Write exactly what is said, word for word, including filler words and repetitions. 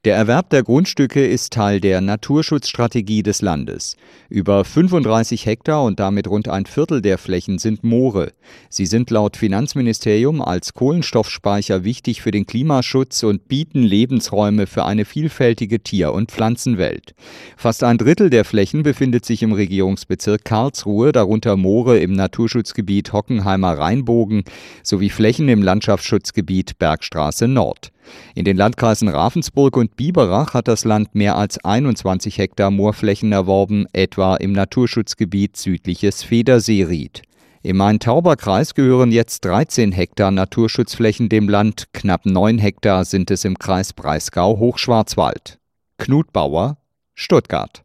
Der Erwerb der Grundstücke ist Teil der Naturschutzstrategie des Landes. Über fünfunddreißig Hektar und damit rund ein Viertel der Flächen sind Moore. Sie sind laut Finanzministerium als Kohlenstoffspeicher wichtig für den Klimaschutz und bieten Lebensräume für eine vielfältige Tier- und Pflanzenwelt. Fast ein Drittel der Flächen befindet sich im Regierungsbezirk Karlsruhe, darunter Moore im Naturschutzgebiet Hockenheimer Rheinbogen sowie Flächen im Landschaftsschutzgebiet Bergstraße Nord. In den Landkreisen Ravensburg und Biberach hat das Land mehr als einundzwanzig Hektar Moorflächen erworben, etwa im Naturschutzgebiet südliches Federseeried. Im Main-Tauber-Kreis gehören jetzt dreizehn Hektar Naturschutzflächen dem Land, knapp neun Hektar sind es im Kreis Breisgau-Hochschwarzwald. Knut Bauer, Stuttgart.